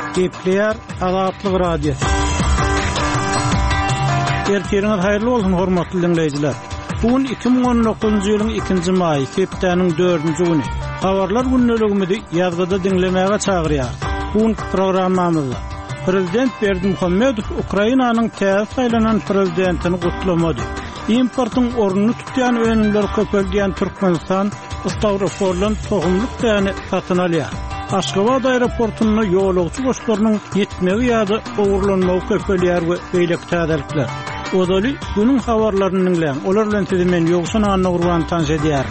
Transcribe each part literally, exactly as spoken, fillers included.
Gepleyer Azatlyk Radio. Ertiriniz hayırlı olsun hormatly dinleyijiler. Bugün iki bin on dokuzuncu ýylyň ikinji maýy, septemberiň dördünji güni. Habarlar günneligimizi ýazgyda dinlemäge çagyrýar. Bugün programmamyzda Prezident Berdimuhammedow Ukrainanyň täze saýlanan prezidentini gutlamady. Importyň ornuny tutýan önümler köpeldiýän Türkmenistan Stavropoliň tohumluk täni satyn alýar. Aşgabat aeroportuna ýolagçy goşlarynyň ýetmegi ýa-da ogurlanmagy köpelýär we beýlek täzelikler. Odaly günün habarlaryny dinleýän. Olar bilen men ýogsun Anna Gurban tanış edýär.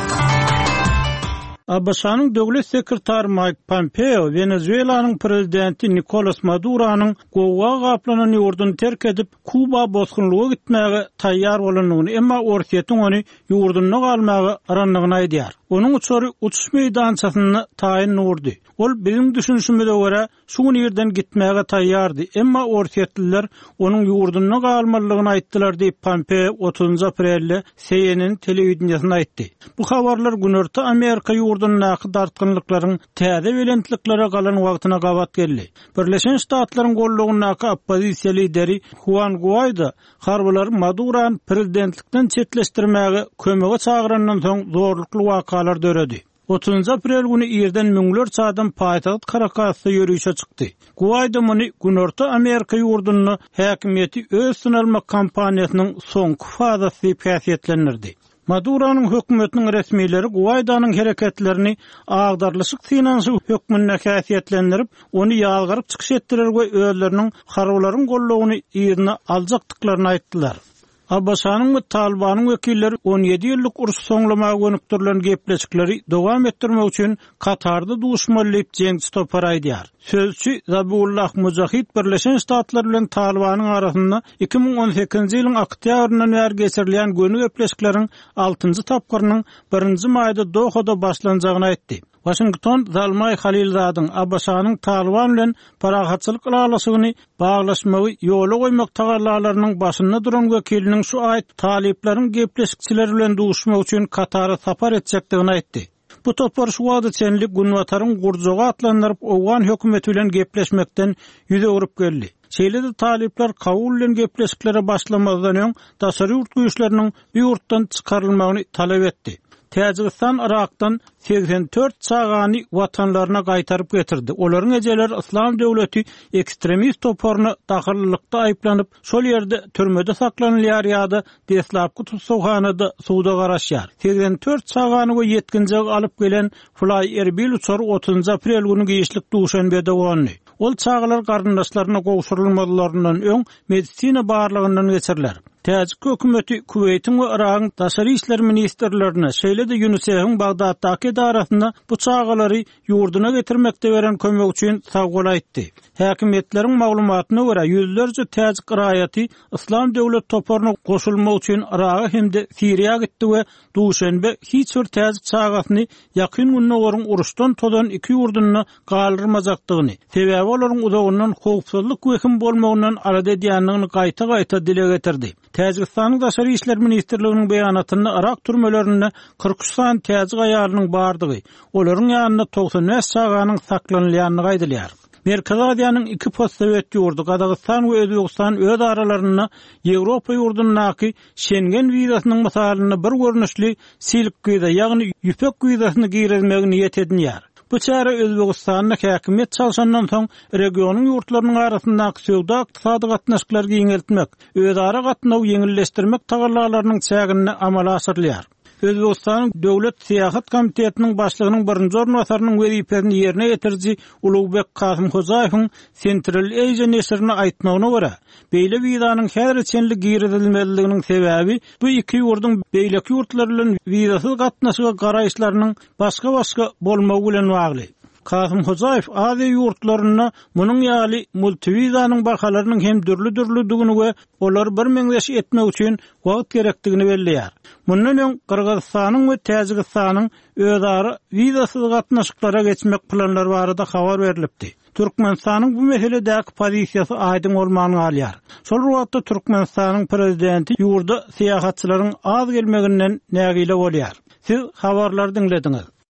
A B S-nyň döwlet sekretary Mike Pompeo Venezuelanyň prezidenti Nicolas Maduronyň gowga gaplanan ýurdun terk edip Kuba bosgunlygy gitmäge taýýar bolanyny, emma orkiýetiň ony ýurduna galmagy aranlygyny aýdýar. Onun uçary uçuş meýdançasyny taýin nurdy. Ol bizim düşünüşimize göre şu ýerden gitmäge taýýardy, emma orkiýetliler onuň ýurduna galmalygyny aýtdylar diýip Pompeo otuzunçy aprelde C N N telewizionyna aýtdy. Bu habarlar günörtü Amerika ýurdunaky dartgynlyklaryň täze belentliklere galan wagtyna gabat geldi. Birleşen Ştatlaryň gollugynaky oppozisiýa lideri Juan Guaido harbylar Madurony prezidentlikden çetleşdirmäge kömege çagyrandan soň zorlukly wakalar döredi. otuzunçy aprel günü ýerden müňlerçe adam paýtagat Caracas'ta ýörüýüşe çykdy. Guaido muny günörtü Amerika ýurduny häkimiýeti öz sınalma kampaniýasynyň soňky fazasy diýip häsiýetlendirdi. Maduronyň hökümetiniň resmiýetleri Guaido'nyň hereketlerini agdarlyşyk finansy hökmüne häsiýetlendirip, ony ýalgyryp çykyş etdiler we özleriniň harwlaryň gollugyny ýerine aljakdyklaryny aýtdylar. A B S-nyň we Talibanyň wekilleri on ýedi ýyllyk uruş soňlamagy gönükdirilen gepleşikleri dowam etdirmek üçin Katarda duşmanlyk jeňsi topar aýdýar. Sözçi Zabullah Mujahid Birleşen Ştatlar bilen Talibanyň arasynda iki bin on sekizinji ýylyň oktýabryndan bäri geçirilýän gönük gepleşikleriniň altynjy tapgyrynyň birinji maýda Dohada başlanjagyny aýtdy. Washington Zalmay Halilzadyň A B S-nyň Taliban bilen parahatçylyk alasygyny baglaşmagy ýola goýmak tagarlalarynyň başynda duran wekiliniň şu aýt talipleriň gepleşikçiler bilen duşmak üçin Katara sapar etjekdigini aýtdy. Bu topar şu wagtda çenlik günwataryň gurjaga atlandyryp Owgan hökümeti bilen gepleşmekden ýüze urup geldi. Şeýle-de talipler kabul bilen gepleşiklere başlamazdan öň daşary ýurt güýçleriniň bu ýurtdan çykarylmagyny talap etdi. Täjikistan Irak'tan seksen dört çağany watanlaryna gaýtaryp getirdi. Olaryň ejeleri Islam döwleti ekstremist toparyny dahillykda aýplanyp, şol ýerde türmede saklanýar ýa-da deslapky tutsahanada suwda garaşýar. seksen dört çağany we yetkinji alyp gelen Fly Erbil uçary otuzunçy aprel günü giýişlik Duşanbede boldy. Ol çağlar garyndaşlaryna gowşurulmadylaryndan öň medisina barlygyndan geçirler. Täjik hökümeti Kuweytiň we Iragyň daşary işler ministrlerine şeýle-de UNICEF-iň Bagdaddaky edarasynda bu çağalary ýurduna getirmekde beren kömek üçin sagol aýtdy. Häkimetleriň maglumatyna görä ýüzlerce täjik raýaty Islam döwlet toparyna goşulmak üçin Iraga hemde Siriýa gitdi we Duşanbe hiç bir täjik çağasyny ýakyn günne gorun uruşdan todan iki ýurduny galyrmajakdygyny, sebäbi olaryň uzagyndan howpsuzlyk wekim bolmagyndan arada edýänligini gaýta-gaýta dile getirdi. Täjikistanyň daşary işler ministrliginiň beýanatynda Irak türmelerinde kırk üç san täjik aýalynyň bardygy, olaryň ýanynda doksan beş çağanyň saklanylýanyny gaýdylýar. Merkez Aziýanyň iki postsovet ýurdu Gadagistan we Özbegistan öz aralaryna Ýewropa ýurdunaky Schengen wizasynyň mysalyny bir görnüşli silik wiza, ýagny ýüpek wizasyny giýermegi niýet edilýär. Bu çara Özbegistanyň häkimet çalşandan soň regionyň ýurtlarynyň arasyndaky söwda ykdysady gatnaşyklary giňeltmek, özara gatnaw ýeňilleşdirmek tagarlalarynyň çägini amala asyrlýar. Özbegistanyň Döwlet Syýasat Komitetiniň başlygynyň birinji ornwasarynyň wezipesini ýerine ýetirji Ulugybek Kasym Hojaýewiň Central Asia neşrine aýtmagyna görä, beýle wizanyň häzir çenli giýerilmeliliginiň sebäbi bu iki ýurdun beýleki ýurtlar bilen wizasyz gatnaşyga garaýşlarynyň başga-başga bolmagy bilen bagly. Kasım Hojaýew Aziýa ýurtlaryna munyň ýaly multiwizanyň bahalarynyň hem dürli-dürlidigini we olar bir meňzeş etmek üçin wagt gerekdigini belleýär. Mundan öň Kyrgyzstanyň we Täjikistanyň özara wizasyz gatnaşyklara geçmek planlary barada habar berilipdi. Türkmenistanyň bu meseledäki pozisiýasy aýdym bolmagyny alýar. Şol wagtda Türkmenistanyň prezidenti ýurda syýahatçylaryň az gelmeginden nägile bolýar. Siz habarlary dinlediňiz.